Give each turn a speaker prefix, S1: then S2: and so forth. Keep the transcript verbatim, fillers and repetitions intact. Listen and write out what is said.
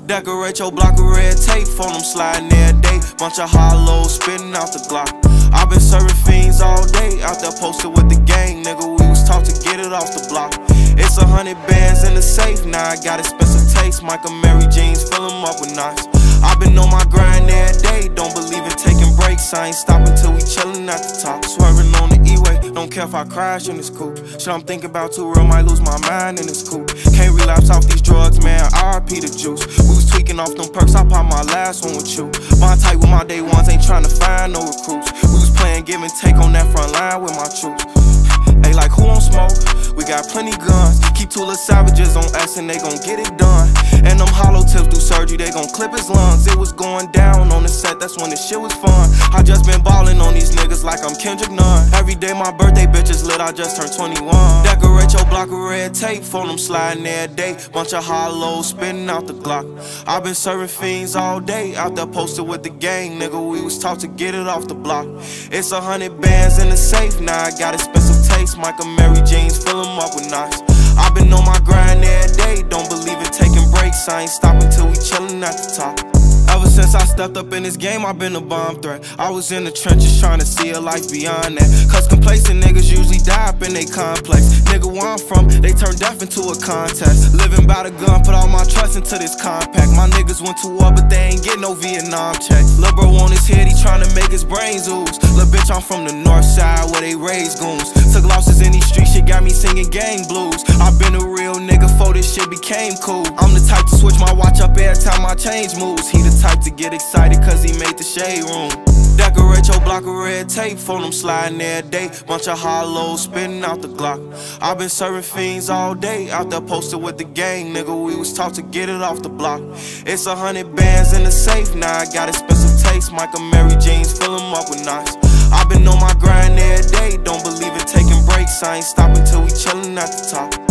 S1: Decorate your block with red tape, phone them sliding every day. Bunch of hollows spitting out the Glock. I been serving fiends all day, out there posted with the gang, nigga. We was taught to get it off the block. It's a hundred bands in the safe, now I got expensive taste. Michael Mary jeans, fill them up with knots. I been on my grind every day, don't believe in taking breaks. I ain't stopping till we chillin' at the top. Swerving on the E-way, don't care if I crash in this coupe. Shit I'm thinking about too real, might lose my mind in this coupe. Can't relapse off these drugs, man, R I P the juice. We was tweaking off them perks, I popped my last one with you. Bond tight with my day ones, ain't trying to find no recruits. We was playing give and take on that front line with my troops. Hey, like who on smoke? We got plenty guns. Keep two little savages on us and they gon' get it done. And them hollow tips do surgery, they gon' clip his lungs. It was going down on the set, that's when this shit was fun. I just been ballin' on these niggas like I'm Kendrick Nunn. Every day my birthday bitches lit, I just turned twenty-one. Decorate your block with red tape, phone them sliding every day. Bunch of hollows spitting out the Glock. I been serving fiends all day, out there posted with the gang, nigga. We was taught to get it off the block. It's a hundred bands in the safe, now I got expensive taste. Michael Mary jeans, fill them up with knots. I been on my grind every day, don't believe in taking breaks. I ain't stopping till we chillin' at the top. Ever since I stepped up in this game, I've been a bomb threat. I was in the trenches trying to see a life beyond that. Cause complacent niggas usually die up in they complex. Nigga, where I'm from, they turn death into a contest. Living by the gun, put all my trust into this compact. My niggas went to war, but they ain't get no Vietnam check. Lil' bro on his head, he tryna make his brains ooze. Lil' bitch, I'm from the north side where they raise goons. Took losses in these streets, shit got me singing gang blues. I been a real nigga before this shit became cool. I'm the type to switch my watch up every time I change moves. He the type to get excited cause he made the shade room. Decorate your block with red tape, phone them sliding every day. Bunch of hollows spitting out the Glock. I been serving fiends all day, out there posted with the gang, nigga. We was taught to get it off the block. It's a hundred bands in the safe, now I got expensive taste. Michael Mary jeans, fill them up with knots. I been on my grind every day, don't believe in taking breaks. I ain't stopping till we chillin' at the top.